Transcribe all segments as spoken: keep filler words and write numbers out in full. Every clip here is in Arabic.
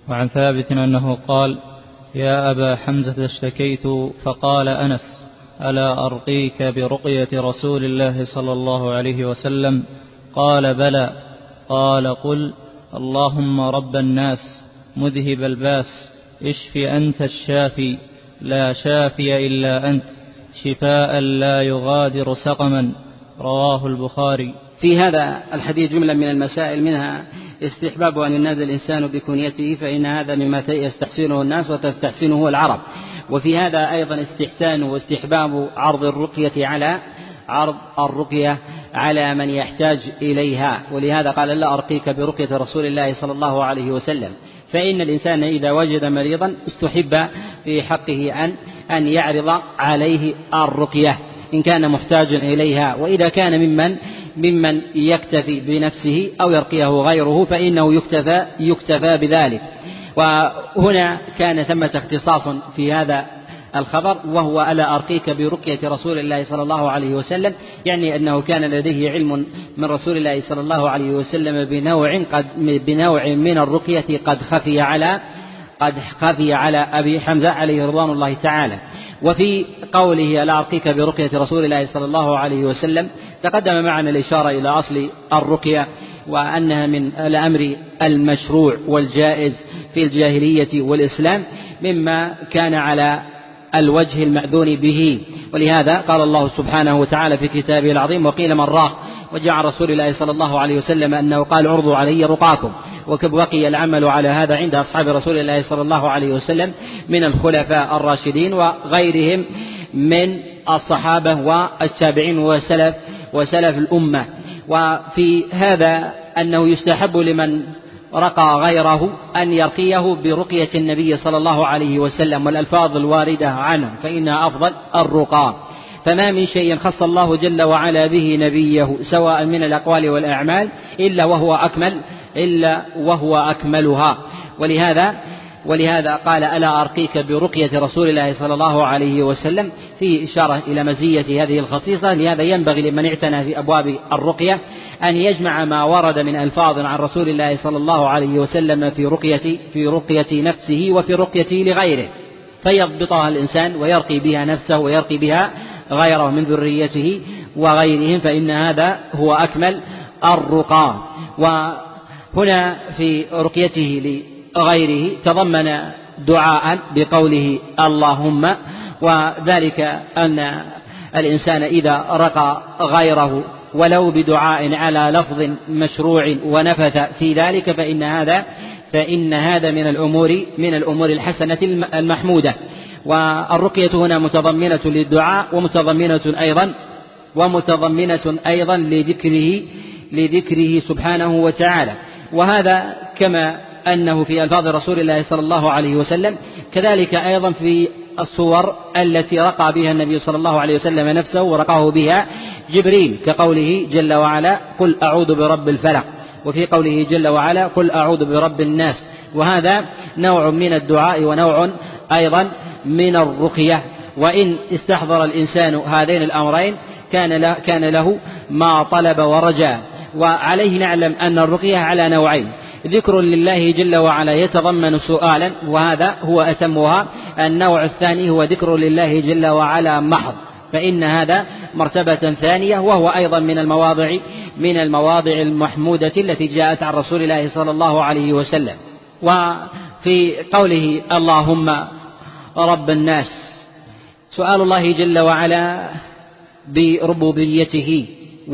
وعن ثابت أنه قال: يا أبا حمزة اشتكيت فقال أنس: ألا أرقيك برقية رسول الله صلى الله عليه وسلم؟ قال: بلى. قال: قل: اللهم رب الناس مذهب الباس اشف أنت الشافي لا شافي إلا أنت شفاء لا يغادر سقما. رواه البخاري. في هذا الحديث جملة من المسائل، منها استحباب أن ينادى الإنسان بكنيته، فإن هذا مما يستحسنه الناس وتستحسنه العرب. وفي هذا أيضا استحسان واستحباب عرض الرقية على عرض الرقية على من يحتاج إليها، ولهذا قال: لا أرقيك برقية رسول الله صلى الله عليه وسلم. فإن الإنسان إذا وجد مريضا استحب في حقه أن أن يعرض عليه الرقية إن كان محتاجا إليها، وإذا كان ممن ممن يكتفي بنفسه أو يرقيه غيره فإنه يكتفى يكتفى بذلك. وهنا كان ثمة اختصاص في هذا الخبر، وهو: ألا أرقيك برقية رسول الله صلى الله عليه وسلم، يعني أنه كان لديه علم من رسول الله صلى الله عليه وسلم بنوع قد بنوع من الرقية قد خفي على قد خفي على أبي حمزة عليه رضوان الله تعالى. وفي قوله: ألا أرقيك برقية رسول الله صلى الله عليه وسلم، تقدم معنا الإشارة إلى أصل الرقية، وأنها من الأمر المشروع والجائز في الجاهلية والإسلام، مما كان على الوجه المأذون به. ولهذا قال الله سبحانه وتعالى في كتابه العظيم: وقيل من راق. وجاء رسول الله صلى الله عليه وسلم أنه قال: عرضوا علي رقاكم. وبقي العمل على هذا عند أصحاب رسول الله صلى الله عليه وسلم من الخلفاء الراشدين وغيرهم من الصحابة والتابعين وسلف وسلف الأمة. وفي هذا أنه يستحب لمن رقى غيره أن يرقيه برقية النبي صلى الله عليه وسلم والألفاظ الواردة عنه، فإنها أفضل الرقى. فما من شيء خص الله جل وعلا به نبيه سواء من الأقوال والأعمال إلا وهو أكمل إلا وهو أكملها. ولهذا ولهذا قال: ألا أرقيك برقية رسول الله صلى الله عليه وسلم، فيه إشارة إلى مزية هذه الخصيصة. لهذا ينبغي لمن اعتنى في أبواب الرقية أن يجمع ما ورد من ألفاظ عن رسول الله صلى الله عليه وسلم في رقية في رقية نفسه وفي رقية لغيره، فيضبطها الإنسان ويرقي بها نفسه ويرقي بها غيره من ذريته وغيرهم، فإن هذا هو أكمل الرقى. وهنا في رقيته لغيره تضمن دعاء بقوله: اللهم، وذلك أن الإنسان إذا رقى غيره ولو بدعاء على لفظ مشروع ونفث في ذلك فإن هذا فإن هذا من الأمور من الأمور الحسنة المحمودة. والرقية هنا متضمنة للدعاء ومتضمنة أيضا ومتضمنة أيضا لذكره لذكره سبحانه وتعالى. وهذا كما أنه في ألفاظ رسول الله صلى الله عليه وسلم، كذلك أيضا في الصور التي رقى بها النبي صلى الله عليه وسلم نفسه ورقاه بها جبريل، كقوله جل وعلا: قل أعوذ برب الفلق، وفي قوله جل وعلا: قل أعوذ برب الناس. وهذا نوع من الدعاء ونوع أيضا من الرقية. وإن استحضر الإنسان هذين الأمرين كان له, كان له ما طلب ورجى. وعليه نعلم أن الرقية على نوعين: ذكر لله جل وعلا يتضمن سؤالا، وهذا هو أتمها. النوع الثاني هو ذكر لله جل وعلا محض، فإن هذا مرتبة ثانية، وهو أيضا من المواضع من المواضع المحمودة التي جاءت عن رسول الله صلى الله عليه وسلم. وفي قوله: اللهم رب الناس، سؤال الله جل وعلا بربوبيته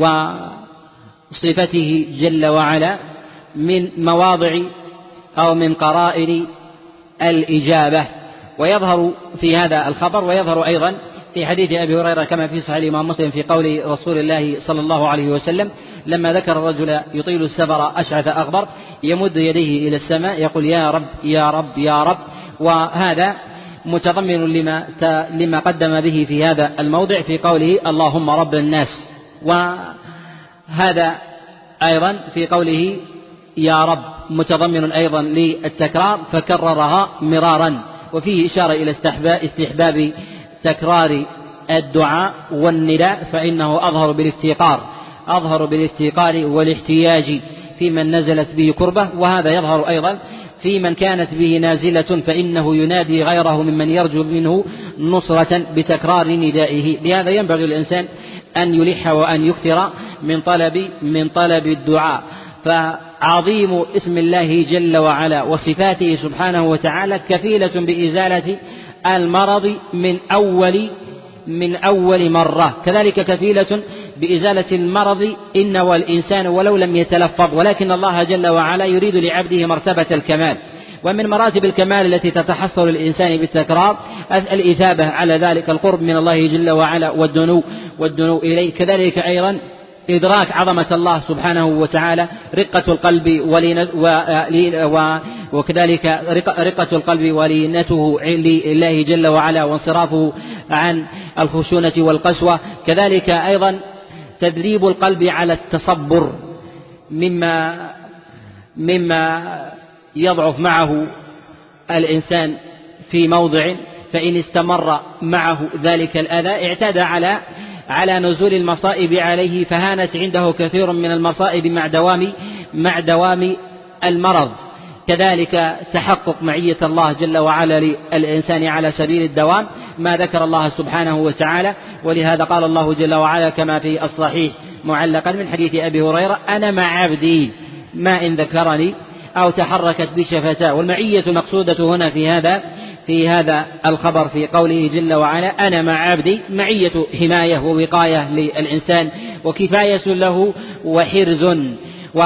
وصفته جل وعلا من مواضع أو من قرائن الإجابة، ويظهر في هذا الخبر ويظهر أيضا في حديث أبي هريرة كما في صحيح الإمام مسلم في قول رسول الله صلى الله عليه وسلم لما ذكر الرجل يطيل السفر أشعث أغبر يمد يديه إلى السماء يقول: يا رب يا رب يا رب. وهذا متضمن لما لما قدم به في هذا الموضع في قوله: اللهم رب الناس. وهذا أيضا في قوله يا رب متضمن أيضا للتكرار فكررها مرارا، وفيه إشارة إلى استحباب تكرار الدعاء والنداء، فإنه أظهر بالافتقار أظهر بالافتقار والاحتياج في من نزلت به كربة. وهذا يظهر أيضا في من كانت به نازلة فإنه ينادي غيره ممن يرجو منه نصرة بتكرار ندائه. لهذا ينبغي الإنسان أن يلح وأن يكثر من طلب من طلب الدعاء. فعظيم اسم الله جل وعلا وصفاته سبحانه وتعالى كفيلة بإزالة المرض من أول من أول مرة، كذلك كفيلة بإزالة المرض إن والإنسان ولو لم يتلفظ، ولكن الله جل وعلا يريد لعبده مرتبة الكمال. ومن مراتب الكمال التي تتحصل للإنسان بالتكرار الإثابة على ذلك، القرب من الله جل وعلا والدنو والدنو إليه، كذلك أيضا إدراك عظمة الله سبحانه وتعالى، رقة القلب وكذلك رقة القلب ولينته لله جل وعلا وانصرافه عن الخشونة والقسوة، كذلك أيضا تدريب القلب على التصبر مما مما يضعف معه الإنسان في موضع، فإن استمر معه ذلك الأذى اعتاد على على نزول المصائب عليه، فهانت عنده كثير من المصائب مع دوام مع دوام المرض. كذلك تحقق معية الله جل وعلا للإنسان على سبيل الدوام ما ذكر الله سبحانه وتعالى، ولهذا قال الله جل وعلا كما في الصحيح معلقا من حديث أبي هريرة: أنا مع عبدي ما إن ذكرني أو تحركت بشفتاه. والمعية المقصودة هنا في هذا في هذا الخبر في قوله جل وعلا: أنا مع عبدي، معية حماية ووقاية للإنسان وكفاية له وحرز. و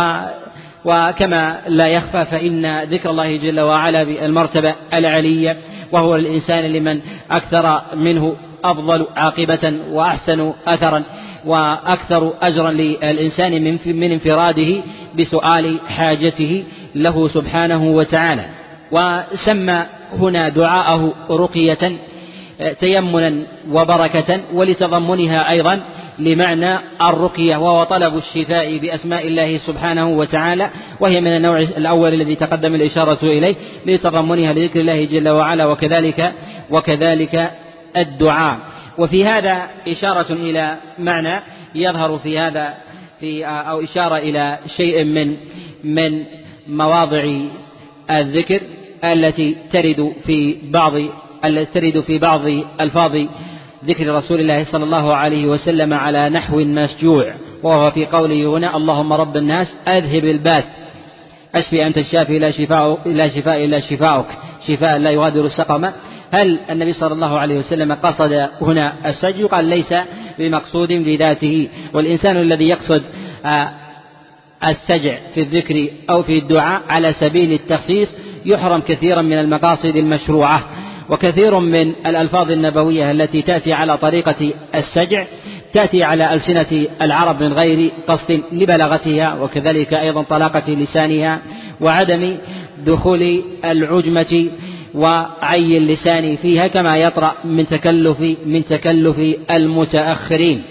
وكما لا يخفى فإن ذكر الله جل وعلا بالمرتبة العلية وهو الإنسان لمن أكثر منه أفضل عاقبة وأحسن أثرا وأكثر أجرا للإنسان من انفراده بسؤال حاجته له سبحانه وتعالى. وسمى هنا دعاءه رقية تيمنا وبركة، ولتضمنها أيضا لمعنى الرقية وهو طلب الشفاء بأسماء الله سبحانه وتعالى، وهي من النوع الأول الذي تقدم الإشارة إليه لتضمنها لذكر الله جل وعلا وكذلك وكذلك الدعاء. وفي هذا إشارة إلى معنى يظهر في هذا في أو إشارة إلى شيء من من مواضع الذكر التي ترد في بعض التي ترد في بعض ألفاظ ذكر رسول الله صلى الله عليه وسلم على نحو مسجوع، وهو في قوله هنا: اللهم رب الناس أذهب الباس أشفي أنت الشافي لا شفاء لا شفاء إلا شفاؤك شفاء لا يغادر سقما. هل النبي صلى الله عليه وسلم قصد هنا السجع؟ قال ليس بمقصود بذاته، والإنسان الذي يقصد السجع في الذكر أو في الدعاء على سبيل التخصيص يحرم كثيرا من المقاصد المشروعة. وكثير من الألفاظ النبوية التي تأتي على طريقة السجع تأتي على ألسنة العرب من غير قصد لبلاغتها، وكذلك أيضا طلاقة لسانها وعدم دخول العجمة وعي اللسان فيها، كما يطرأ من تكلف من تكلف المتأخرين.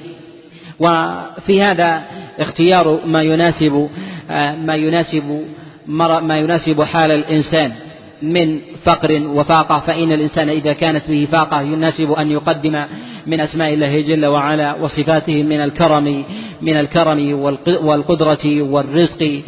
وفي هذا اختيار ما يناسب ما يناسب ما يناسب حال الإنسان من فقر وفاقة، فإن الإنسان إذا كانت به فاقة يناسب أن يقدم من أسماء الله جل وعلا وصفاته من الكرم من الكرم والقدرة والرزق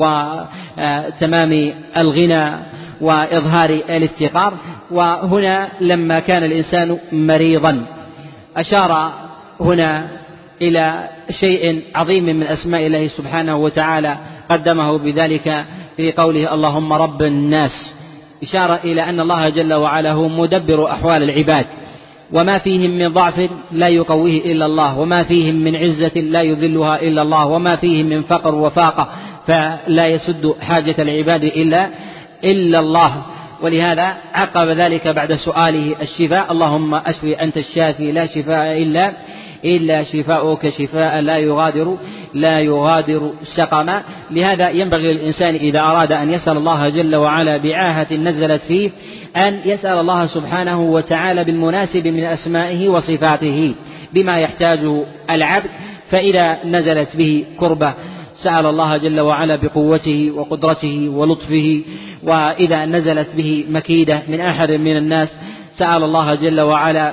وتمام الغنى وإظهار الافتقار. وهنا لما كان الإنسان مريضا أشار هنا إلى شيء عظيم من أسماء الله سبحانه وتعالى قدمه بذلك في قوله: اللهم رب الناس، إشارة إلى أن الله جل وعلا هو مدبر أحوال العباد، وما فيهم من ضعف لا يقويه إلا الله، وما فيهم من عزة لا يذلها إلا الله، وما فيهم من فقر وفاقة فلا يسد حاجة العباد إلا إلا الله. ولهذا عقب ذلك بعد سؤاله الشفاء: اللهم أشفي أنت الشافي لا شفاء إلا إلا شفاؤك شفاء لا يغادر لا يغادر سقما. لهذا ينبغي للإنسان إذا أراد أن يسأل الله جل وعلا بعاهة نزلت فيه أن يسأل الله سبحانه وتعالى بالمناسب من أسمائه وصفاته بما يحتاجه العبد، فإذا نزلت به كربة سأل الله جل وعلا بقوته وقدرته ولطفه، وإذا نزلت به مكيدة من أحد من الناس سأل الله جل وعلا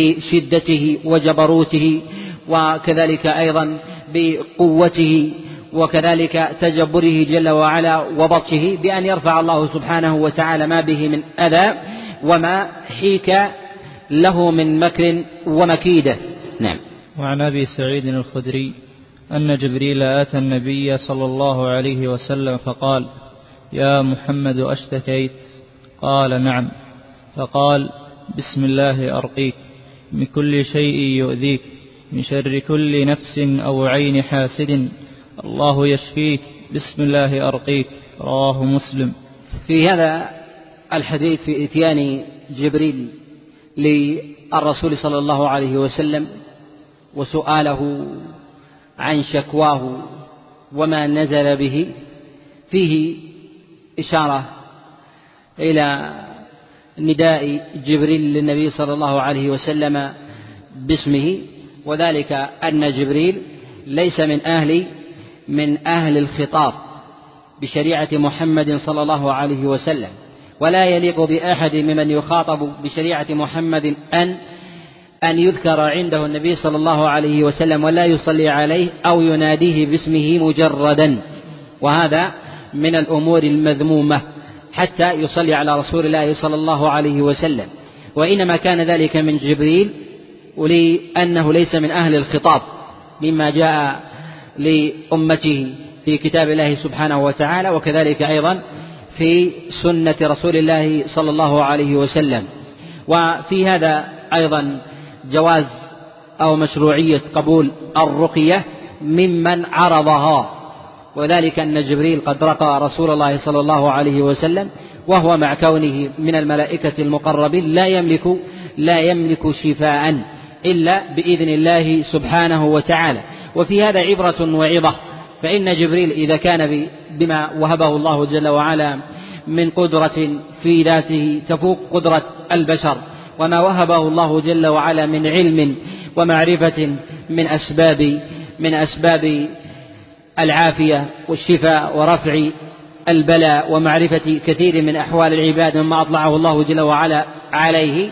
بشدته وجبروته، وكذلك أيضا بقوته وكذلك تجبره جل وعلا وبطشه بأن يرفع الله سبحانه وتعالى ما به من أذى وما حيك له من مكر ومكيدة. نعم. وعن أبي سعيد الخدري أن جبريل أتى النبي صلى الله عليه وسلم فقال: يا محمد أشتكيت؟ قال: نعم. فقال: بسم الله أرقيك من كل شيء يؤذيك، من شر كل نفس أو عين حاسد، الله يشفيك، بسم الله أرقيك. رواه مسلم. في هذا الحديث في إتيان جبريل للرسول صلى الله عليه وسلم وسؤاله عن شكواه وما نزل به فيه إشارة إلى نداء جبريل للنبي صلى الله عليه وسلم باسمه، وذلك أن جبريل ليس من أهل من أهل الخطاب بشريعة محمد صلى الله عليه وسلم، ولا يليق بأحد ممن يخاطب بشريعة محمد أن أن يذكر عنده النبي صلى الله عليه وسلم ولا يصلي عليه أو يناديه باسمه مجردا، وهذا من الأمور المذمومة حتى يصلي على رسول الله صلى الله عليه وسلم. وإنما كان ذلك من جبريل ولأنه ليس من أهل الخطاب مما جاء لأمته في كتاب الله سبحانه وتعالى، وكذلك أيضا في سنة رسول الله صلى الله عليه وسلم. وفي هذا أيضا جواز أو مشروعية قبول الرقية ممن عرضها، وذلك أن جبريل قد رقى رسول الله صلى الله عليه وسلم وهو مع كونه من الملائكة المقربين لا يملك لا يملك شفاء إلا بإذن الله سبحانه وتعالى. وفي هذا عبرة وعظة، فإن جبريل إذا كان بما وهبه الله جل وعلا من قدرة في ذاته تفوق قدرة البشر، وما وهبه الله جل وعلا من علم ومعرفة من أسباب من أسباب العافية والشفاء ورفع البلاء ومعرفة كثير من أحوال العباد مما أطلعه الله جل وعلا عليه،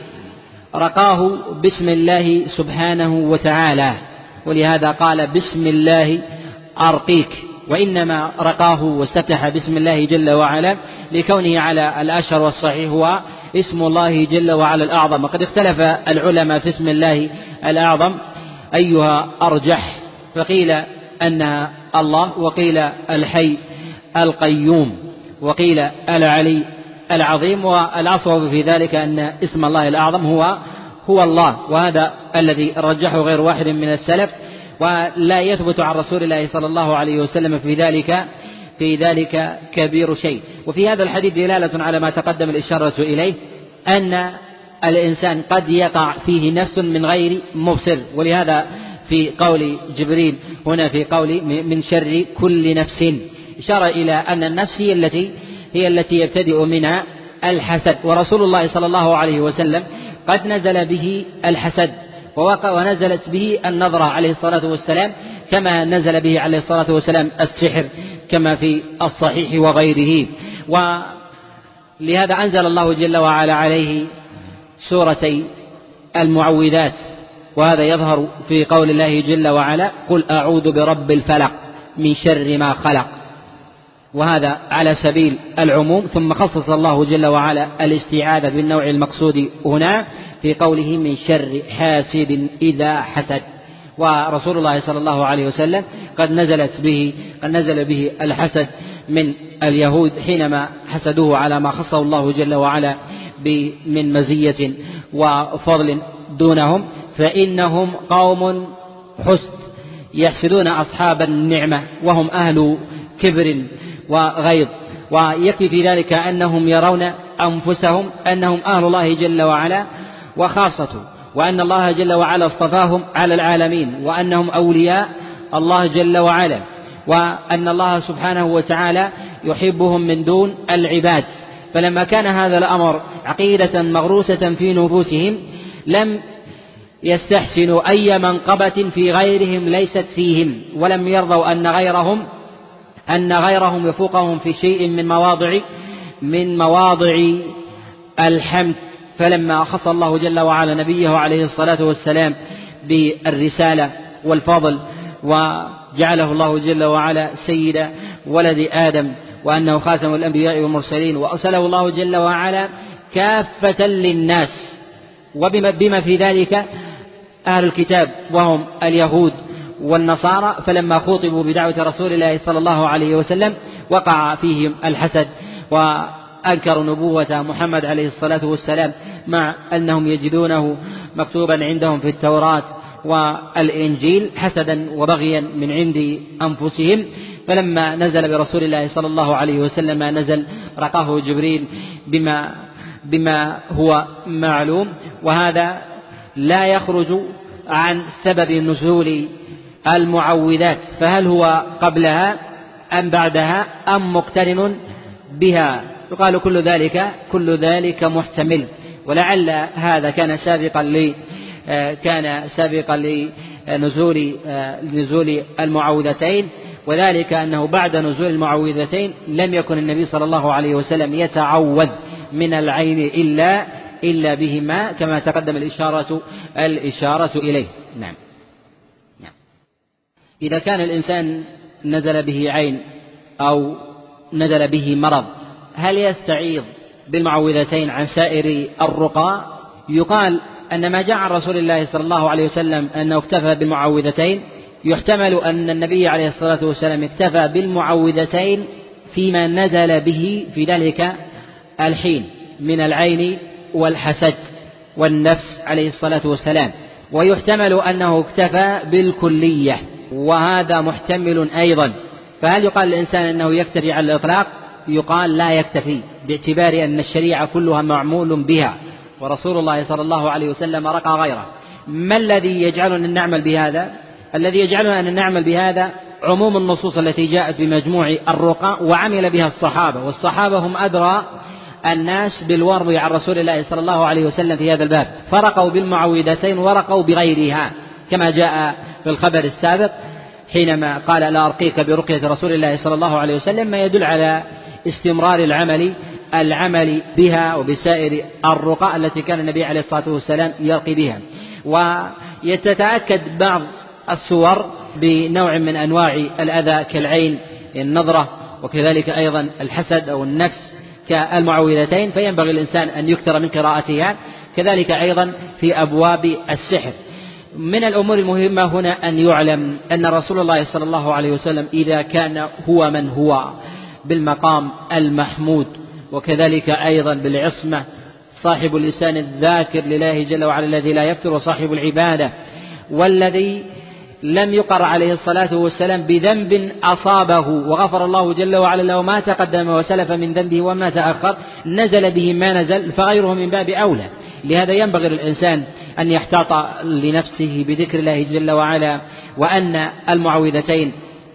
رقاه باسم الله سبحانه وتعالى، ولهذا قال: بسم الله أرقيك. وإنما رقاه واستفتح بسم الله جل وعلا لكونه على الأشهر والصحيح هو اسم الله جل وعلا الأعظم. وقد اختلف العلماء في اسم الله الأعظم أيها أرجح، فقيل أن الله، وقيل الحي القيوم، وقيل العلي العظيم، والأصوب في ذلك أن اسم الله الأعظم هو هو الله، وهذا الذي رجحه غير واحد من السلف، ولا يثبت عن رسول الله صلى الله عليه وسلم في ذلك في ذلك كبير شيء. وفي هذا الحديث دلالة على ما تقدم الإشارة إليه، أن الإنسان قد يقع فيه نفس من غير مبصر، ولهذا في قول جبريل هنا في قول من شر كل نفس إشارة إلى أن النفس هي التي هي التي يبتدئ منها الحسد، ورسول الله صلى الله عليه وسلم قد نزل به الحسد ونزلت به النظرة عليه الصلاة والسلام، كما نزل به عليه الصلاة والسلام السحر كما في الصحيح وغيره. ولهذا أنزل الله جل وعلا عليه سورتي المعوذات، وهذا يظهر في قول الله جل وعلا: قل أعوذ برب الفلق من شر ما خلق، وهذا على سبيل العموم. ثم خصص الله جل وعلا الاستعاذة بالنوع المقصود هنا في قوله من شر حاسد إذا حسد. ورسول الله صلى الله عليه وسلم قد نزلت به قد نزل به الحسد من اليهود حينما حسدوه على ما خصه الله جل وعلا من مزية وفضل دونهم، فإنهم قوم حسد يحسدون أصحاب النعمة وهم أهل كبر وغيظ، ويكفي في ذلك أنهم يرون أنفسهم أنهم أهل الله جل وعلا وخاصته، وأن الله جل وعلا اصطفاهم على العالمين، وأنهم أولياء الله جل وعلا، وأن الله سبحانه وتعالى يحبهم من دون العباد. فلما كان هذا الأمر عقيدة مغروسة في نفوسهم لم يستحسنوا أي منقبة في غيرهم ليست فيهم، ولم يرضوا أن غيرهم أن غيرهم يفوقهم في شيء من مواضع من مواضع الحمد. فلما خص الله جل وعلا نبيه عليه الصلاة والسلام بالرسالة والفضل و جعله الله جل وعلا سيد ولد آدم وأنه خاتم الأنبياء والمرسلين، وأرسله الله جل وعلا كافة للناس، وبما بما في ذلك أهل الكتاب وهم اليهود والنصارى، فلما خاطبوا بدعوة رسول الله صلى الله عليه وسلم وقع فيهم الحسد وأنكروا نبوة محمد عليه الصلاة والسلام، مع أنهم يجدونه مكتوبا عندهم في التوراة والإنجيل حسدا وبغيا من عند أنفسهم. فلما نزل برسول الله صلى الله عليه وسلم نزل رقاه جبريل بما, بما هو معلوم، وهذا لا يخرج عن سبب نزول المعوذات، فهل هو قبلها أم بعدها أم مقترن بها؟ يقال كل ذلك كل ذلك محتمل، ولعل هذا كان سابقا لي كان سابقا لنزول نزول المعوذتين، وذلك أنه بعد نزول المعوذتين لم يكن النبي صلى الله عليه وسلم يتعوذ من العين إلا إلا بهما، كما تقدم الإشارة الإشارة إليه. نعم. نعم. إذا كان الإنسان نزل به عين أو نزل به مرض، هل يستعيذ بالمعوذتين عن سائر الرقى؟ يقال أن ما جاء عن رسول الله صلى الله عليه وسلم أنه اكتفى بالمعوذتين، يحتمل أن النبي عليه الصلاة والسلام اكتفى بالمعوذتين فيما نزل به في ذلك الحين من العين والحسد والنفس عليه الصلاة والسلام، ويحتمل أنه اكتفى بالكلية، وهذا محتمل أيضا. فهل يقال الإنسان أنه يكتفي على الإطلاق؟ يقال لا يكتفي، باعتبار أن الشريعة كلها معمول بها، ورسول الله صلى الله عليه وسلم رقى غيره. ما الذي يجعلنا أن نعمل بهذا؟ الذي يجعلنا أن نعمل بهذا عموم النصوص التي جاءت بمجموع الرقى وعمل بها الصحابة، والصحابة هم أدرى الناس بالورد عن رسول الله صلى الله عليه وسلم في هذا الباب، فرقوا بالمعوذتين ورقوا بغيرها، كما جاء في الخبر السابق حينما قال لا أرقيك برقية رسول الله صلى الله عليه وسلم، ما يدل على استمرار العمل العمل بها وبسائر الرقى التي كان النبي عليه الصلاة والسلام يرقي بها. ويتتأكد بعض الصور بنوع من أنواع الأذى كالعين النظرة، وكذلك أيضا الحسد أو النفس كالمعوذتين، فينبغي الإنسان أن يكثر من قراءتها. كذلك أيضا في أبواب السحر. من الأمور المهمة هنا أن يعلم أن رسول الله صلى الله عليه وسلم إذا كان هو من هو بالمقام المحمود، وكذلك أيضا بالعصمة، صاحب اللسان الذاكر لله جل وعلا الذي لا يفتر، وصاحب العبادة، والذي لم يقر عليه الصلاة والسلام بذنب أصابه وغفر الله جل وعلا له ما تقدم وسلف من ذنبه وما تأخر، نزل به ما نزل، فغيره من باب أولى. لهذا ينبغي للإنسان أن يحتاط لنفسه بذكر الله جل وعلا، وأن المعوذتين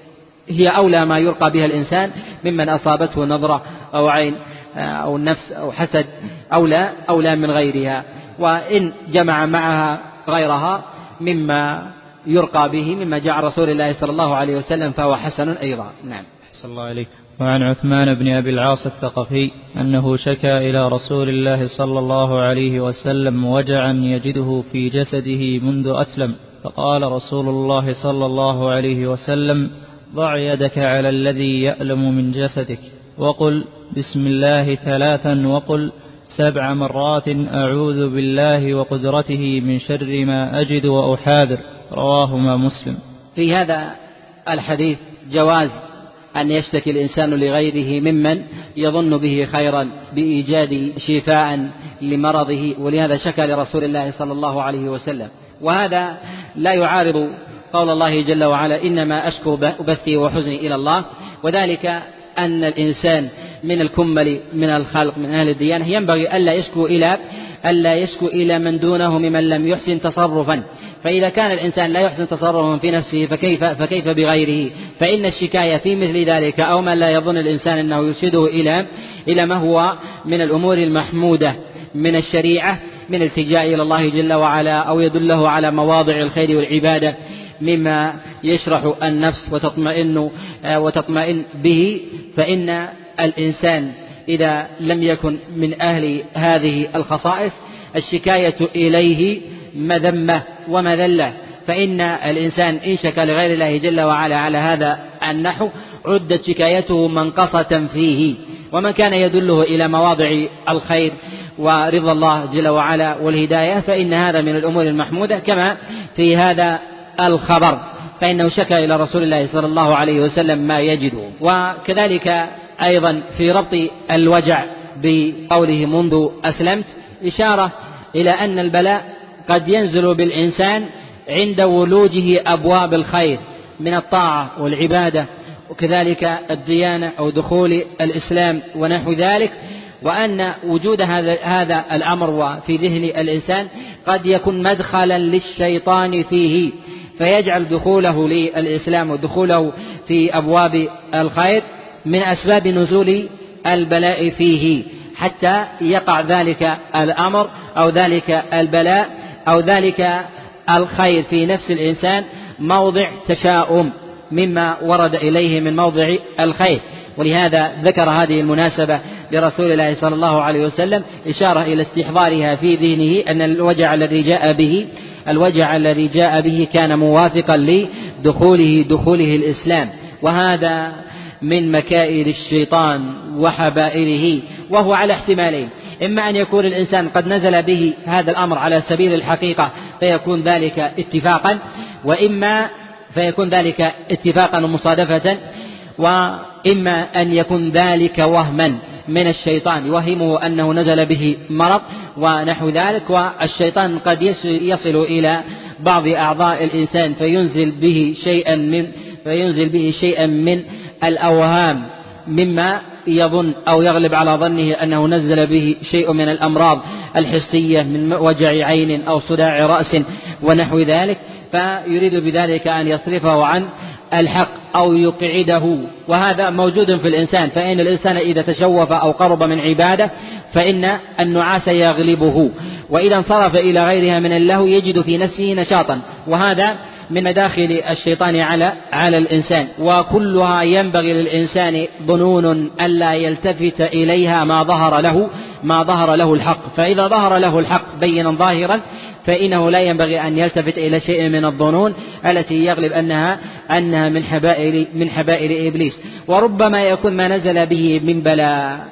هي أولى ما يرقى بها الإنسان ممن أصابته نظرة أو عين أو النفس أو حسد، أولى أولى من غيرها، وإن جمع معها غيرها مما يرقى به مما جاء رسول الله صلى الله عليه وسلم فهو حسن أيضا. نعم. أحسن الله عليك. وعن عثمان بن أبي العاص الثقفي أنه شكا إلى رسول الله صلى الله عليه وسلم وجعا يجده في جسده منذ أسلم، فقال رسول الله صلى الله عليه وسلم ضع يدك على الذي يألم من جسدك وقل بسم الله ثلاثا وقل سبع مرات أعوذ بالله وقدرته من شر ما أجد وأحاذر، رواهما مسلم. في هذا الحديث جواز أن يشتكي الإنسان لغيره ممن يظن به خيرا بإيجاد شفاء لمرضه، ولهذا شكى لرسول الله صلى الله عليه وسلم، وهذا لا يعارض قول الله جل وعلا إنما أشكو بثي وحزني إلى الله، وذلك أن الإنسان من الكمل من الخلق من أهل الديانة ينبغي ألا يشكو إلى ألا يشكو إلى من دونه ممن لم يحسن تصرفا، فإذا كان الإنسان لا يحسن تصرفا في نفسه فكيف, فكيف بغيره؟ فإن الشكاية في مثل ذلك أو ما لا يظن الإنسان أنه يرشده إلى إلى ما هو من الأمور المحمودة من الشريعة من التجاء إلى الله جل وعلا، أو يدله على مواضع الخير والعبادة مما يشرح النفس وتطمئن وتطمئن به، فإن الإنسان إذا لم يكن من أهل هذه الخصائص الشكاية إليه مذمة ومذلة، فإن الإنسان إن شكى لغير الله جل وعلا على هذا النحو عدت شكايته منقصة فيه. ومن كان يدله إلى مواضع الخير ورضا الله جل وعلا والهداية فإن هذا من الأمور المحمودة، كما في هذا الخبر فإنه شكى إلى رسول الله صلى الله عليه وسلم ما يجده. وكذلك أيضا في ربط الوجع بقوله منذ أسلمت إشارة إلى أن البلاء قد ينزل بالإنسان عند ولوجه أبواب الخير من الطاعة والعبادة وكذلك الديانة أو دخول الإسلام ونحو ذلك، وأن وجود هذا هذا الأمر وفي ذهن الإنسان قد يكون مدخلا للشيطان فيه، فيجعل دخوله للإسلام ودخوله في أبواب الخير من أسباب نزول البلاء فيه، حتى يقع ذلك الأمر أو ذلك البلاء أو ذلك الخير في نفس الإنسان موضع تشاؤم مما ورد إليه من موضع الخير. ولهذا ذكر هذه المناسبة لرسول الله صلى الله عليه وسلم إشارة إلى استحضارها في ذهنه أن الوجع الذي جاء به الوجع الذي جاء به كان موافقا لدخوله دخوله الإسلام، وهذا من مكائد الشيطان وحبائله، وهو على احتمالين: إما أن يكون الإنسان قد نزل به هذا الأمر على سبيل الحقيقة فيكون ذلك اتفاقا، وإما فيكون ذلك اتفاقا ومصادفة، وإما أن يكون ذلك وهما من الشيطان يوهمه أنه نزل به مرض ونحو ذلك. والشيطان قد يصل إلى بعض أعضاء الإنسان فينزل به شيئا من فينزل به شيئا من الأوهام مما يظن أو يغلب على ظنه أنه نزل به شيء من الأمراض الحسية من وجع عين أو صداع رأس ونحو ذلك، فيريد بذلك أن يصرفه عن الحق أو يقعده، وهذا موجود في الإنسان. فإن الإنسان إذا تشوف أو قرب من عبادة فإن النعاس يغلبه، وإذا انصرف إلى غيرها من اللهو يجد في نفسه نشاطا، وهذا من مداخل الشيطان على على الإنسان. وكلها ينبغي للإنسان ظنون ألا يلتفت إليها ما ظهر له ما ظهر له الحق، فإذا ظهر له الحق بينا ظاهرا فإنه لا ينبغي أن يلتفت إلى شيء من الظنون التي يغلب أنها أنها من حبائل من حبائل إبليس. وربما يكون ما نزل به من بلاء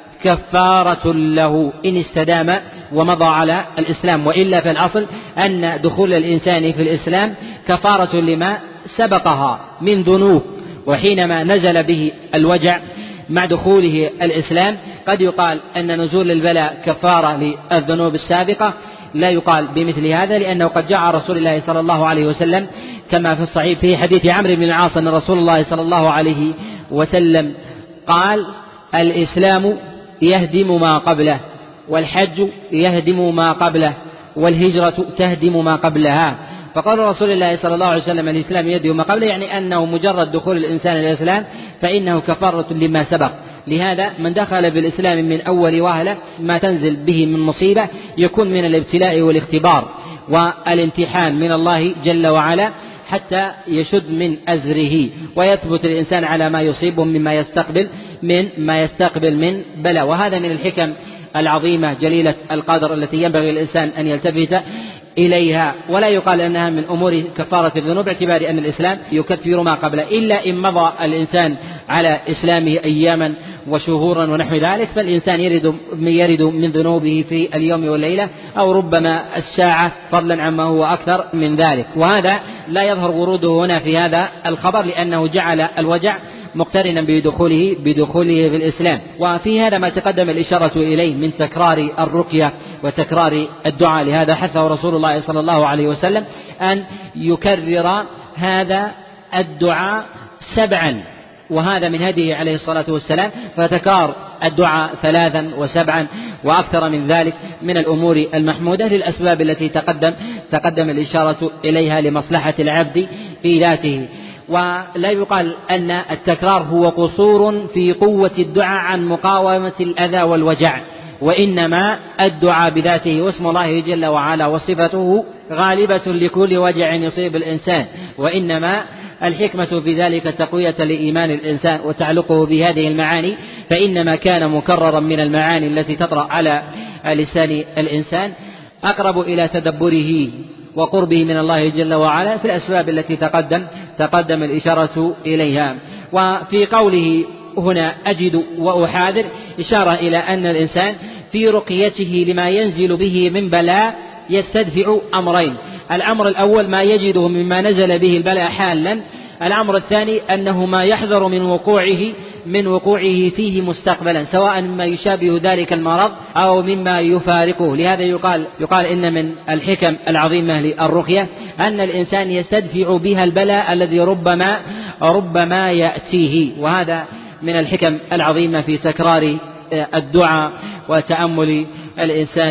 كفارة له إن استدام ومضى على الإسلام، وإلا في الأصل أن دخول الإنسان في الإسلام كفارة لما سبقها من ذنوب. وحينما نزل به الوجع مع دخوله الإسلام قد يقال أن نزول البلاء كفارة للذنوب السابقة، لا يقال بمثل هذا، لأنه قد جاء رسول الله صلى الله عليه وسلم كما في الصحيح في حديث عمرو بن العاص أن رسول الله صلى الله عليه وسلم قال: الإسلام يهدم ما قبله، والحج يهدم ما قبله، والهجرة تهدم ما قبلها. فقال رسول الله صلى الله عليه وسلم: الإسلام يهدم ما قبله، يعني أنه مجرد دخول الإنسان الإسلام فإنه كفارة لما سبق. لهذا من دخل بالإسلام من أول وهلة ما تنزل به من مصيبة يكون من الابتلاء والاختبار والامتحان من الله جل وعلا حتى يشد من أزره ويثبت الإنسان على ما يصيبه مما يستقبل من ما يستقبل من بلاء. وهذا من الحكم العظيمة جليلة القدر التي ينبغي الإنسان أن يلتفت إليها، ولا يقال أنها من أمور كفارة الذنوب باعتبار أن الإسلام يكفر ما قبله، إلا إن مضى الإنسان على إسلامه أياما وشهورا ونحو ذلك، فالإنسان يرد يرد من ذنوبه في اليوم والليلة أو ربما الساعة فضلا عما هو أكثر من ذلك. وهذا لا يظهر وروده هنا في هذا الخبر، لأنه جعل الوجع مقترنا بدخوله بدخوله في الإسلام. وفي هذا ما تقدم الإشارة إليه من تكرار الرقية وتكرار الدعاء، لهذا حثه رسول الله صلى الله عليه وسلم أن يكرر هذا الدعاء سبعا، وهذا من هديه عليه الصلاة والسلام، فتكرار الدعاء ثلاثا وسبعا وأكثر من ذلك من الأمور المحمودة للأسباب التي تقدم تقدم الإشارة إليها لمصلحة العبد في ذاته. ولا يقال أن التكرار هو قصور في قوة الدعاء عن مقاومة الأذى والوجع، وإنما الدعاء بذاته واسم الله جل وعلا وصفته غالبة لكل وجع يصيب الإنسان، وإنما الحكمة في ذلك تقوية لإيمان الإنسان وتعلقه بهذه المعاني، فإنما كان مكررا من المعاني التي تطرأ على لسان الإنسان أقرب إلى تدبره وقربه من الله جل وعلا في الأسباب التي تقدم تقدم الإشارة إليها. وفي قوله هنا أجد وأحاذر إشارة إلى أن الإنسان في رقيته لما ينزل به من بلاء يستدفع أمرين: الأمر الأول ما يجده مما نزل به البلاء حالا، الأمر الثاني أنه ما يحذر من وقوعه من وقوعه فيه مستقبلا، سواء مما يشابه ذلك المرض أو مما يفارقه. لهذا يقال يقال إن من الحكم العظيمة للرقية أن الإنسان يستدفع بها البلاء الذي ربما ربما يأتيه، وهذا من الحكم العظيمة في تكرار الدعاء وتأمل الإنسان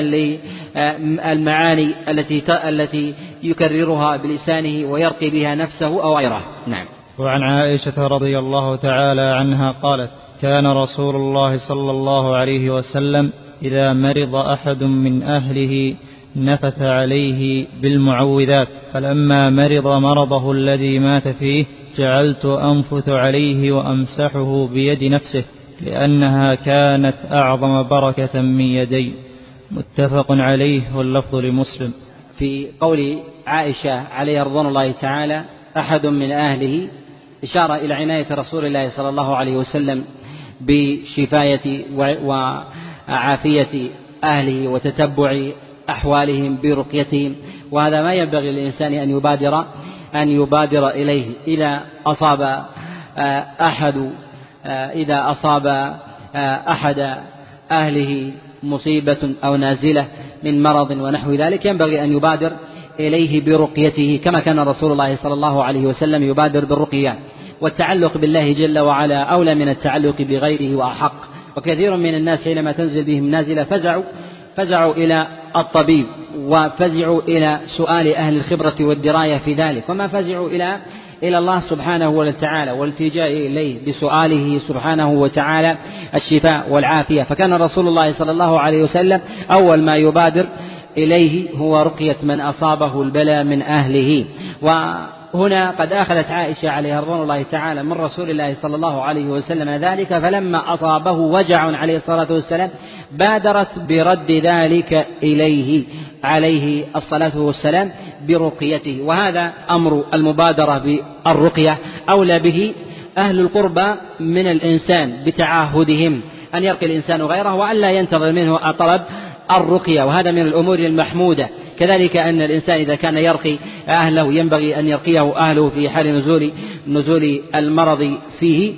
للمعاني التي التي يكررها بلسانه ويرقي بها نفسه أو غيره. نعم. وعن عائشة رضي الله تعالى عنها قالت: كان رسول الله صلى الله عليه وسلم إذا مرض أحد من أهله نفث عليه بالمعوذات، فلما مرض مرضه الذي مات فيه جعلت أنفث عليه وأمسحه بيد نفسه، لأنها كانت أعظم بركة من يدي. متفق عليه واللفظ لمسلم. في قول عائشة عليه رضوان الله تعالى أحد من أهله إشارة إلى عناية رسول الله صلى الله عليه وسلم بشفاية وعافية أهله وتتبع أحوالهم برقيتهم، وهذا ما ينبغي للإنسان أن يبادر أن يبادر إليه. إذا أصاب أحد إذا أصاب أحد أهله مصيبة أو نازلة من مرض ونحو ذلك ينبغي أن يبادر إليه برقيته، كما كان رسول الله صلى الله عليه وسلم يبادر بالرقية. والتعلق بالله جل وعلا أولى من التعلق بغيره وأحق. وكثير من الناس حينما تنزل بهم نازلة فزعوا فزعوا إلى الطبيب وفزعوا إلى سؤال أهل الخبرة والدراية في ذلك، وما فزعوا إلى إلى الله سبحانه وتعالى والالتجاء إليه بسؤاله سبحانه وتعالى الشفاء والعافية. فكان رسول الله صلى الله عليه وسلم أول ما يبادر إليه هو رقية من أصابه البلاء من أهله. وهنا قد أخذت عائشة عليها رضوان الله تعالى من رسول الله صلى الله عليه وسلم ذلك، فلما أصابه وجع عليه الصلاة والسلام بادرت برد ذلك إليه عليه الصلاة والسلام برقيته. وهذا أمر المبادرة بالرقية أولى به أهل القربى من الإنسان بتعاهدهم أن يرقي الإنسان غيره وأن لا ينتظر منه طلب الرقية، وهذا من الأمور المحمودة. كذلك أن الإنسان إذا كان يرقي أهله ينبغي أن يرقيه أهله في حال نزول نزول المرض فيه.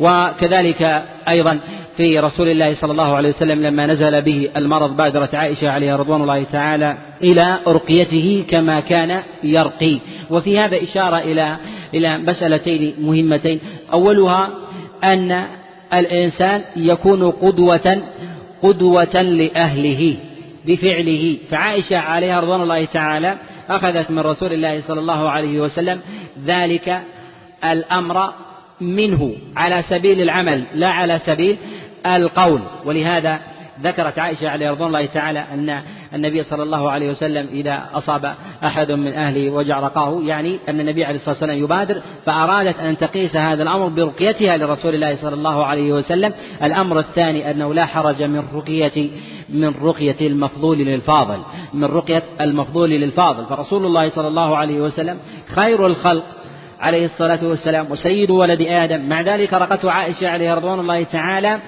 وكذلك أيضا في رسول الله صلى الله عليه وسلم لما نزل به المرض بادرت عائشة عليها رضوان الله تعالى إلى رقيته كما كان يرقي. وفي هذا إشارة إلى إلى مسألتين مهمتين: أولها أن الإنسان يكون قدوة قدوة لأهله بفعله. فعائشة عليها رضوان الله تعالى أخذت من رسول الله صلى الله عليه وسلم ذلك الأمر منه على سبيل العمل لا على سبيل القول. ولهذا ذكرت عائشة عليه رضوان الله تعالى أن النبي صلى الله عليه وسلم إذا أصاب أحد من أهله وجع رقاه، يعني أن النبي عليه الصلاة والسلام يبادر، فأرادت أن تقيس هذا الأمر برقيتها لرسول الله صلى الله عليه وسلم. الأمر الثاني أنه لا حرج من رقية من رقية المفضول للفاضل من رقية المفضول للفاضل فرسول الله صلى الله عليه وسلم خير الخلق عليه الصلاة والسلام وسيد ولد آدم، مع ذلك رقته عائشة عليه رضوان الله تعالى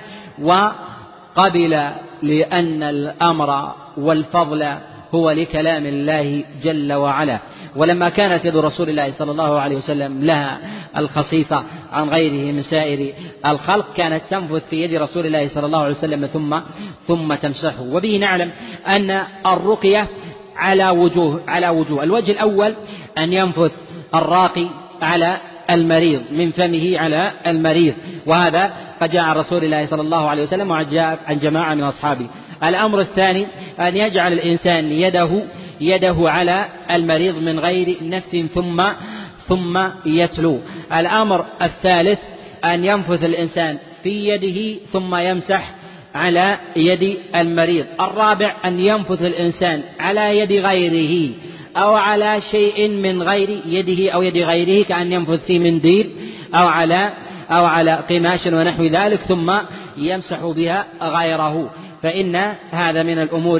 وقبل لأن الأمر والفضل هو لكلام الله جل وعلا. ولما كانت يد رسول الله صلى الله عليه وسلم لها الخصيصة عن غيره من سائر الخلق كانت تنفث في يد رسول الله صلى الله عليه وسلم ثم ثم تمسحه. وبه نعلم أن الرقية على وجوه على وجوه الوجه الأول أن ينفث الراقي على المريض من فمه على المريض، وهذا قد جاء عن رسول الله صلى الله عليه وسلم وجاء عن جماعة من أصحابه. الأمر الثاني أن يجعل الإنسان يده يده على المريض من غير نفث ثم ثم يتلو. الأمر الثالث أن ينفث الإنسان في يده ثم يمسح على يد المريض. الرابع أن ينفث الإنسان على يد غيره أو على شيء من غير يده أو يد غيره، كأن ينفث في منديل أو على أو على قماش ونحو ذلك ثم يمسح بها غيره، فإن هذا من الأمور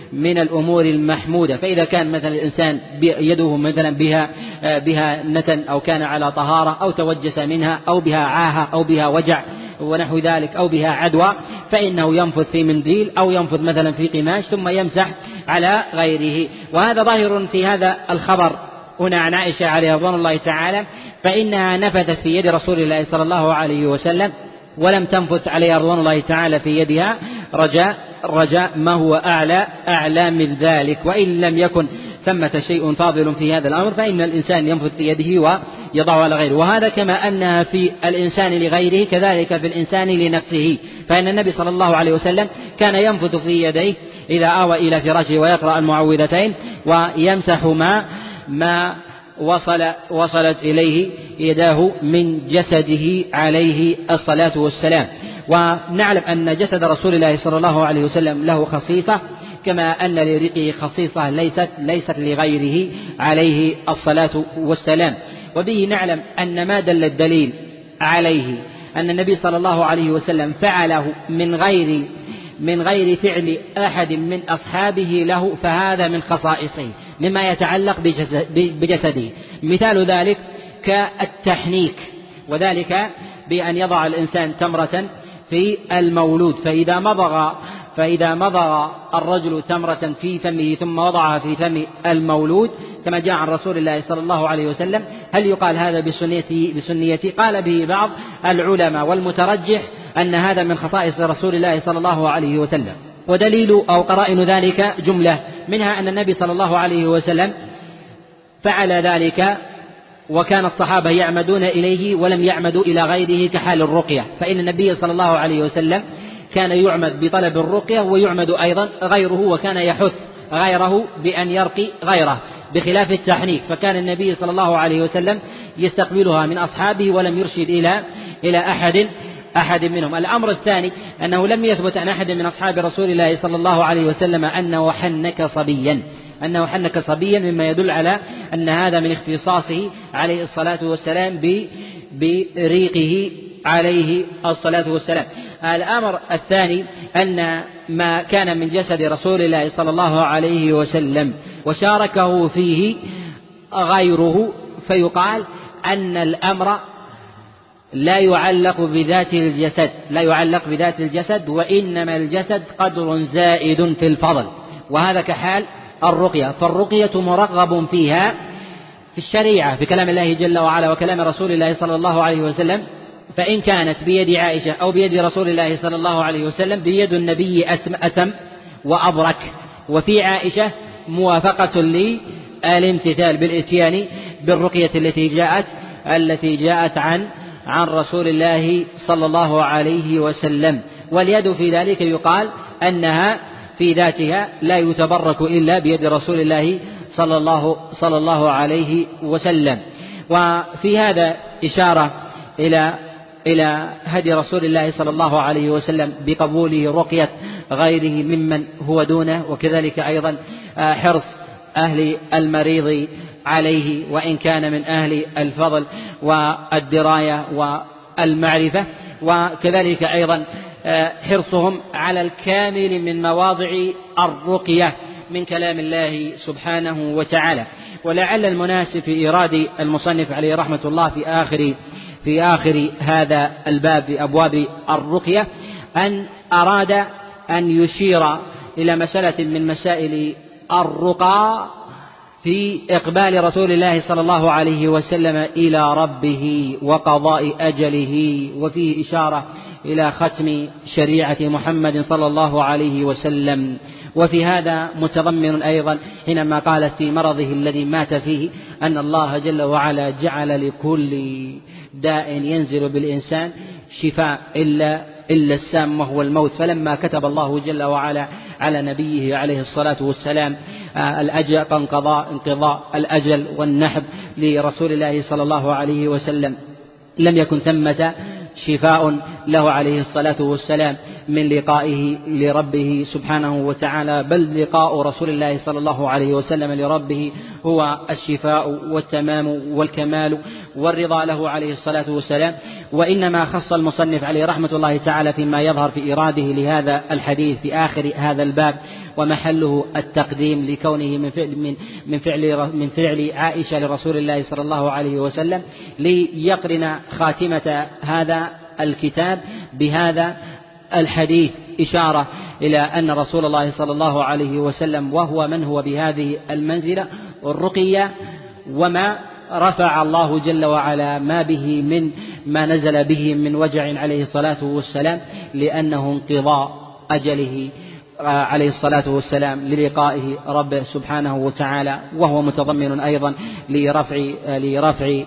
من الأمور المحمودة. فإذا كان مثلا الإنسان يده مثلا بها بها نتن أو كان على طهارة أو توجس منها أو بها عاهة أو بها وجع ونحو ذلك أو بها عدوى فإنه ينفث في منديل أو ينفث مثلا في قماش ثم يمسح على غيره. وهذا ظاهر في هذا الخبر هنا عن عائشة عليها رضوان الله تعالى، فإنها نفثت في يد رسول الله صلى الله عليه وسلم ولم تنفث عليها رضوان الله تعالى في يدها رجاء رجاء ما هو أعلى أعلى من ذلك. وإن لم يكن ثمة شيء فاضل في هذا الأمر فإن الإنسان ينفث في يده ويضعه على غيره. وهذا كما أنها في الإنسان لغيره كذلك في الإنسان لنفسه، فإن النبي صلى الله عليه وسلم كان ينفث في يديه إذا آوى إلى فراشه ويقرأ المعوذتين ويمسح ما ما وصل وصلت إليه يداه من جسده عليه الصلاة والسلام. ونعلم أن جسد رسول الله صلى الله عليه وسلم له خصيصة كما أن لرقه خصيصة ليست ليست لغيره عليه الصلاة والسلام. وبه نعلم أن ما دل الدليل عليه أن النبي صلى الله عليه وسلم فعله من غير من غير فعل أحد من أصحابه له فهذا من خصائصه مما يتعلق بجسده. مثال ذلك كالتحنيك، وذلك بأن يضع الإنسان تمرة في المولود فإذا مضغ فإذا مضغ الرجل تمرة في فمه ثم وضعها في فم المولود كما جاء عن رسول الله صلى الله عليه وسلم، هل يقال هذا بسنيته بسنيته؟ قال به بعض العلماء، والمترجح أن هذا من خصائص رسول الله صلى الله عليه وسلم. ودليل أو قرائن ذلك جملة، منها أن النبي صلى الله عليه وسلم فعل ذلك وكان الصحابة يعمدون إليه ولم يعمدوا إلى غيره كحال الرقية، فإن النبي صلى الله عليه وسلم كان يعمد بطلب الرقية ويعمد أيضا غيره، وكان يحث غيره بأن يرقي غيره بخلاف التحنيك، فكان النبي صلى الله عليه وسلم يستقبلها من أصحابه ولم يرشد إلى إلى أحد أحد منهم. الأمر الثاني أنه لم يثبت عن أحد من أصحاب رسول الله صلى الله عليه وسلم أنه حنك صبيا أنه حنك صبيا مما يدل على أن هذا من اختصاصه عليه الصلاة والسلام بريقه عليه الصلاة والسلام. الأمر الثاني أن ما كان من جسد رسول الله صلى الله عليه وسلم وشاركه فيه غيره فيقال أن الأمر لا يعلق بذات الجسد لا يعلق بذات الجسد وإنما الجسد قدر زائد في الفضل، وهذا كحال الرقية. فالرقية مرغب فيها في الشريعة في كلام الله جل وعلا وكلام رسول الله صلى الله عليه وسلم، فإن كانت بيد عائشة أو بيد رسول الله صلى الله عليه وسلم بيد النبي أتم وأبرك. وفي عائشة موافقة للامتثال بالإتيان بالرقية التي جاءت التي جاءت عن عن رسول الله صلى الله عليه وسلم. واليد في ذلك يقال أنها في ذاتها لا يتبرك إلا بيد رسول الله صلى الله صلى الله عليه وسلم. وفي هذا إشارة إلى إلى هدي رسول الله صلى الله عليه وسلم بقبوله رقية غيره ممن هو دونه، وكذلك أيضا حرص أهل المريض عليه وإن كان من أهل الفضل والدراية والمعرفة، وكذلك أيضا حرصهم على الكامل من مواضع الرقية من كلام الله سبحانه وتعالى. ولعل المناسب في إيراد المصنف عليه رحمة الله في آخر في آخر هذا الباب في أبواب الرقية أن أراد أن يشير إلى مسألة من مسائل الرقى في إقبال رسول الله صلى الله عليه وسلم إلى ربه وقضاء أجله، وفيه إشارة إلى ختم شريعة محمد صلى الله عليه وسلم. وفي هذا متضمن أيضا حينما قالت في مرضه الذي مات فيه أن الله جل وعلا جعل لكل داء ينزل بالإنسان شفاء إلا إلا السام وهو الموت، فلما كتب الله جل وعلا على نبيه عليه الصلاة والسلام الأجل انقضاء انقضاء الأجل والنحب لرسول الله صلى الله عليه وسلم لم يكن ثمة شفاء له عليه الصلاة والسلام من لقائه لربه سبحانه وتعالى، بل لقاء رسول الله صلى الله عليه وسلم لربه هو الشفاء والتمام والكمال والرضا له عليه الصلاة والسلام. وإنما خص المصنف عليه رحمة الله تعالى فيما يظهر في إراده لهذا الحديث في آخر هذا الباب، ومحله التقديم لكونه من فعل من من فعل من فعل عائشة لرسول الله صلى الله عليه وسلم، ليقرن خاتمة هذا الكتاب بهذا الحديث، إشارة إلى أن رسول الله صلى الله عليه وسلم وهو من هو بهذه المنزلة الرقية، وما رفع الله جل وعلا ما به من ما نزل به من وجع عليه الصلاة والسلام، لأنه انقضاء أجله عليه الصلاة والسلام للقائه ربه سبحانه وتعالى، وهو متضمن أيضا لرفع لرفع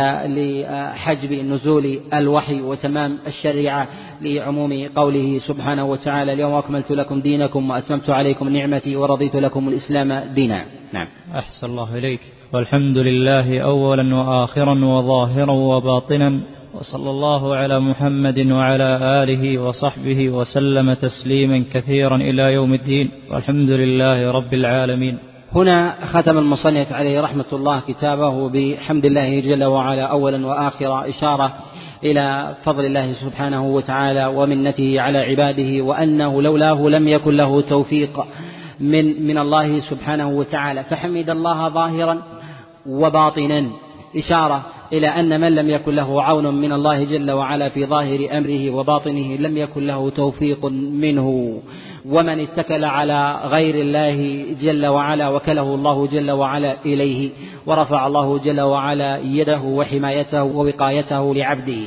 لحجب نزول الوحي وتمام الشريعة، لعموم قوله سبحانه وتعالى: اليوم أكملت لكم دينكم وأتممت عليكم نعمتي ورضيت لكم الإسلام دينا. نعم. أحسن الله إليك. والحمد لله أولا وآخرا وظاهرا وباطنا، وصلى الله على محمد وعلى آله وصحبه وسلم تسليما كثيرا إلى يوم الدين، والحمد لله رب العالمين. هنا ختم المصنف عليه رحمة الله كتابه بحمد الله جل وعلا أولا وآخرا، إشارة إلى فضل الله سبحانه وتعالى ومنته على عباده، وأنه لولاه لم يكن له توفيق من من الله سبحانه وتعالى، فحمد الله ظاهرا وباطنا، إشارة إلى أن من لم يكن له عون من الله جل وعلا في ظاهر أمره وباطنه لم يكن له توفيق منه. ومن اتكل على غير الله جل وعلا وكله الله جل وعلا إليه، ورفع الله جل وعلا يده وحمايته ووقايته لعبده.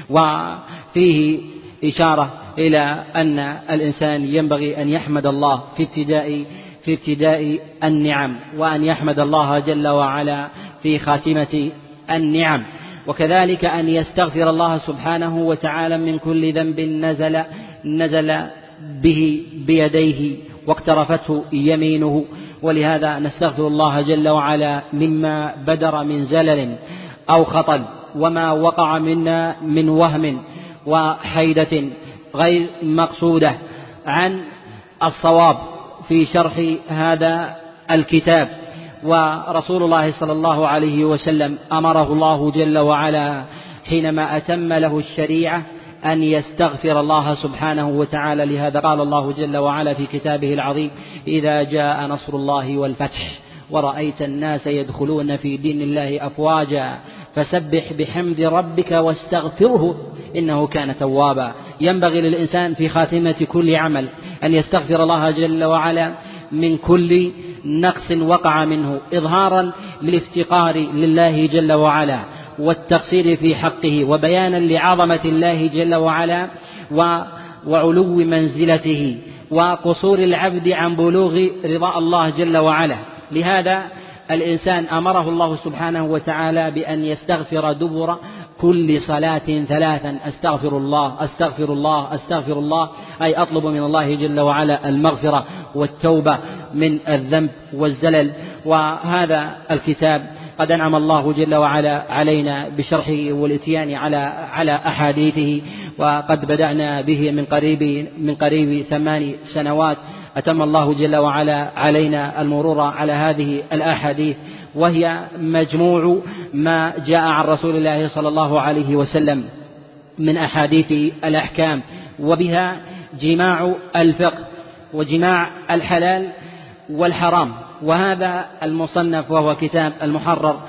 وفيه إشارة إلى أن الإنسان ينبغي أن يحمد الله في ابتداء في ابتداء النعم، وأن يحمد الله جل وعلا في خاتمة النعم، وكذلك أن يستغفر الله سبحانه وتعالى من كل ذنب نزل نزل به بيديه واقترفته يمينه. ولهذا نستغفر الله جل وعلا مما بدر من زلل أو خطل، وما وقع منا من وهم وحيدة غير مقصودة عن الصواب في شرح هذا الكتاب. ورسول الله صلى الله عليه وسلم أمره الله جل وعلا حينما أتم له الشريعة أن يستغفر الله سبحانه وتعالى. لهذا قال الله جل وعلا في كتابه العظيم: إذا جاء نصر الله والفتح ورأيت الناس يدخلون في دين الله أفواجا فسبح بحمد ربك واستغفره إنه كان توابا. ينبغي للإنسان في خاتمة كل عمل أن يستغفر الله جل وعلا من كل نقص وقع منه، إظهارا للافتقار لله جل وعلا والتقصير في حقه، وبيانا لعظمة الله جل وعلا وعلو منزلته وقصور العبد عن بلوغ رضا الله جل وعلا. لهذا الإنسان أمره الله سبحانه وتعالى بأن يستغفر دبر كل صلاة ثلاثا: أستغفر الله أستغفر الله أستغفر الله، أي أطلب من الله جل وعلا المغفرة والتوبة من الذنب والزلل. وهذا الكتاب قد أنعم الله جل وعلا علينا بشرحه والإتيان على على أحاديثه، وقد بدأنا به من قريب من قريب ثمان سنوات. أتم الله جل وعلا علينا المرور على هذه الأحاديث، وهي مجموع ما جاء عن رسول الله صلى الله عليه وسلم من أحاديث الأحكام، وبها جماع الفقه وجماع الحلال والحرام. وهذا المصنف وهو كتاب المحرر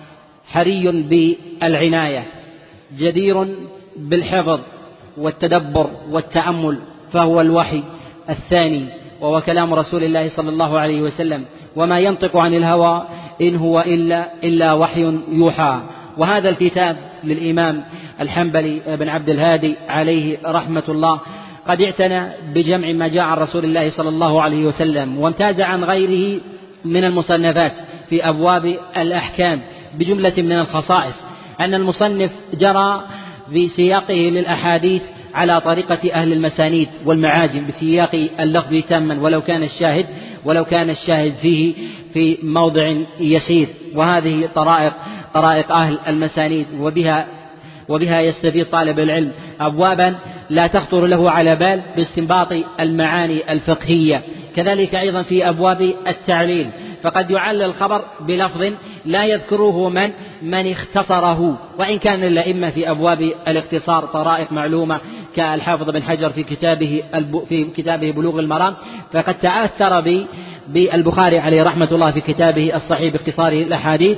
حري بالعناية، جدير بالحفظ والتدبر والتأمل، فهو الوحي الثاني، وهو كلام رسول الله صلى الله عليه وسلم، وما ينطق عن الهوى إن هو إلا, إلا وحي يوحى. وهذا الكتاب للإمام الحنبلي بن عبد الهادي عليه رحمة الله قد اعتنى بجمع ما جاء عن رسول الله صلى الله عليه وسلم، وامتاز عن غيره من المصنفات في أبواب الأحكام بجملة من الخصائص، أن المصنف جرى بسياقه للأحاديث على طريقة أهل المسانيد والمعاجم بسياق اللفظ تاما، ولو كان الشاهد ولو كان الشاهد فيه في موضع يسير. وهذه طرائق طرائق أهل المسانيد، وبها وبها يستفيد طالب العلم أبوابا لا تخطر له على بال باستنباط المعاني الفقهية. كذلك أيضا في أبواب التعليل، فقد يعلل الخبر بلفظ لا يذكره من من اختصره، وإن كان الأئمة في أبواب الاختصار طرائق معلومة كالحافظ بن حجر في كتابه في كتابه بلوغ المرام، فقد تأثر بالبخاري عليه رحمة الله في كتابه الصحيح باختصاره الأحاديث،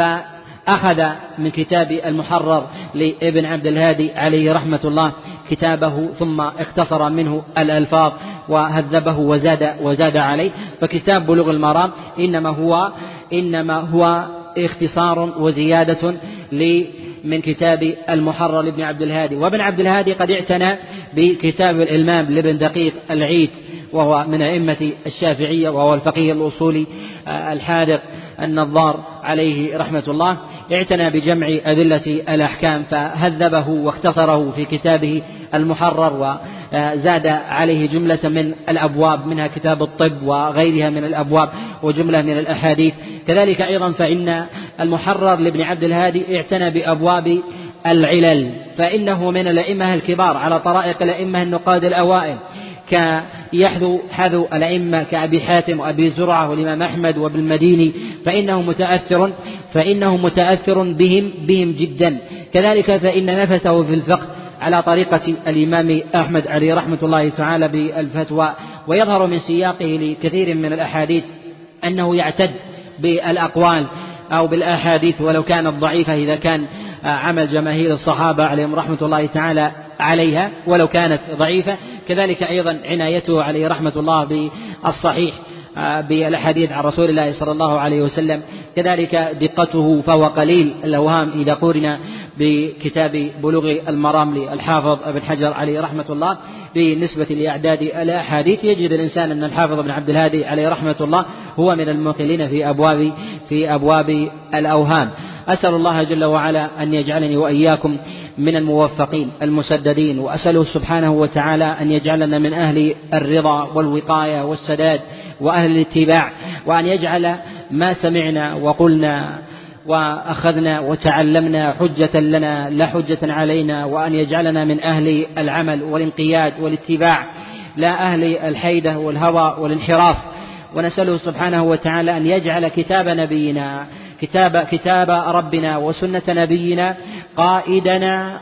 فأخذ من كتاب المحرر لابن عبد الهادي عليه رحمة الله كتابه ثم اختصر منه الألفاظ وهذبه وزاد وزاد عليه. فكتاب بلوغ المرام إنما هو إنما هو اختصار وزيادة من كتاب المحرر لابن عبد الهادي. وابن عبد الهادي قد اعتنى بكتاب الإلمام لابن دقيق العيد، وهو من أئمة الشافعية، وهو الفقيه الأصولي الحاذق النظار عليه رحمة الله، اعتنى بجمع أدلة الأحكام فهذبه واختصره في كتابه المحرر، وزاد عليه جملة من الأبواب منها كتاب الطب وغيرها من الأبواب وجملة من الأحاديث. كذلك أيضا فإن المحرر لابن عبد الهادي اعتنى بأبواب العلل، فإنه من الأئمة الكبار على طرائق الأئمة النقاد الأوائل، كيحذو حذو الأئمة كأبي حاتم وأبي زرعة والإمام أحمد وابن المديني، فإنه متأثر فإنه متأثر بهم بهم جدا. كذلك فإن نفسه في الفقه على طريقة الإمام أحمد عليه رحمة الله تعالى بالفتوى، ويظهر من سياقه لكثير من الأحاديث أنه يعتد بالأقوال أو بالأحاديث ولو كانت ضعيفة إذا كان عمل جماهير الصحابة عليهم رحمة الله تعالى عليها ولو كانت ضعيفة. كذلك أيضا عنايته عليه رحمة الله بالصحيح بالأحاديث عن رسول الله صلى الله عليه وسلم. كذلك دقته فهو قليل الأوهام إذا قرن بكتاب بلوغ المرام للحافظ ابن حجر عليه رحمة الله. بالنسبة لأعداد الأحاديث يجد الإنسان أن الحافظ ابن عبد الهادي عليه رحمة الله هو من المقلين في أبواب في أبواب الأوهام. أسأل الله جل وعلا أن يجعلني وإياكم من الموفقين المسددين، وأسأله سبحانه وتعالى أن يجعلنا من أهل الرضا والوقاية والسداد وأهل الاتباع، وأن يجعل ما سمعنا وقلنا وأخذنا وتعلمنا حجة لنا لا حجة علينا، وأن يجعلنا من أهل العمل والانقياد والاتباع لا أهل الحيدة والهوى والانحراف. ونسأله سبحانه وتعالى أن يجعل كتاب نبينا كتاب كتاب ربنا وسنة نبينا قائدنا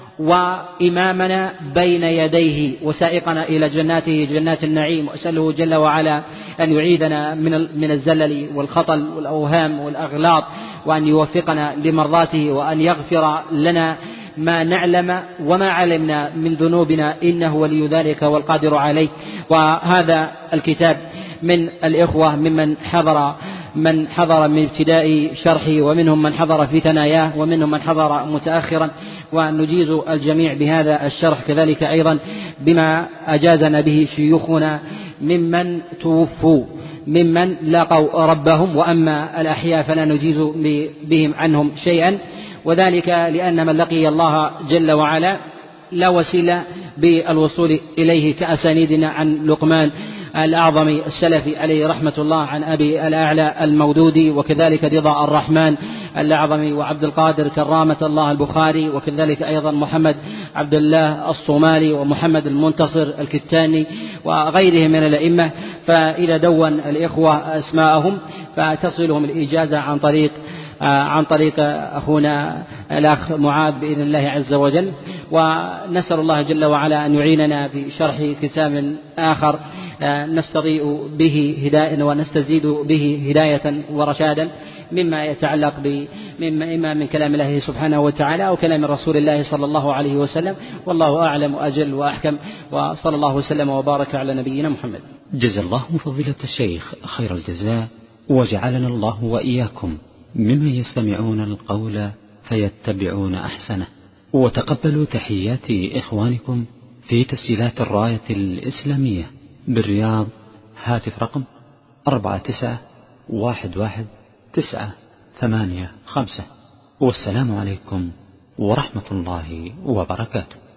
وإمامنا بين يديه وسائقنا إلى جناته جنات النعيم. وأسأله جل وعلا أن يعيذنا من من الزلل والخطل والأوهام والأغلاط، وأن يوفقنا لمرضاته، وأن يغفر لنا ما نعلم وما علمنا من ذنوبنا إنه ولي ذلك والقادر عليه. وهذا الكتاب من الإخوة ممن حضر من حضر من ابتداء شرحه، ومنهم من حضر في ثناياه، ومنهم من حضر متأخرا، ونجيز الجميع بهذا الشرح. كذلك أيضا بما أجازنا به شيوخنا ممن توفوا ممن لاقوا ربهم، وأما الأحياء فلا نجيز بهم عنهم شيئا، وذلك لأن من لقي الله جل وعلا لا وسيلة بالوصول إليه كأسانيدنا عن لقمان الأعظم السلفي عليه رحمة الله، عن أبي الأعلى المودودي، وكذلك رضا الرحمن الأعظم وعبد القادر كرامة الله البخاري، وكذلك أيضا محمد عبد الله الصومالي ومحمد المنتصر الكتاني وغيرهم من الأئمة. فإذا دون الإخوة أسماءهم فتصلهم الإجازة عن طريق عن طريق أخونا الأخ معاذ بإذن الله عز وجل. ونسأل الله جل وعلا أن يعيننا في شرح كتاب آخر نستضيء به هداية ونستزيد به هداية ورشادا مما يتعلق مما إما من كلام الله سبحانه وتعالى أو كلام رسول الله صلى الله عليه وسلم، والله أعلم وأجل وأحكم، وصلى الله وسلم وبارك على نبينا محمد. جزا الله فضيلة الشيخ خير الجزاء، وجعلنا الله وإياكم ممن يستمعون القول فيتبعون أحسنه. وتقبلوا تحيات إخوانكم في تسجيلات الراية الإسلامية بالرياض، هاتف رقم أربعة تسعة واحد واحد تسعة ثمانية خمسة. والسلام عليكم ورحمة الله وبركاته.